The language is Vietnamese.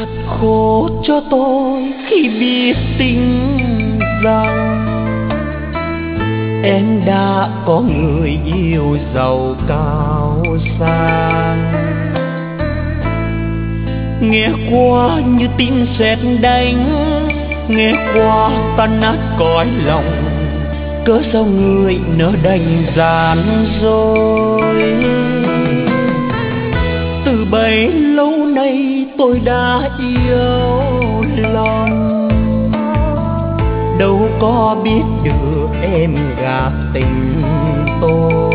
Thật khổ cho tôi khi biết tin rằng em đã có người yêu giàu cao sang. Nghe qua như tin sét đánh, nghe qua tan nát cõi lòng. Cớ sao người nỡ đành gian dối. Từ bấy lâu nay tôi đã yêu lòng, đâu có biết được em gạt tình tôi.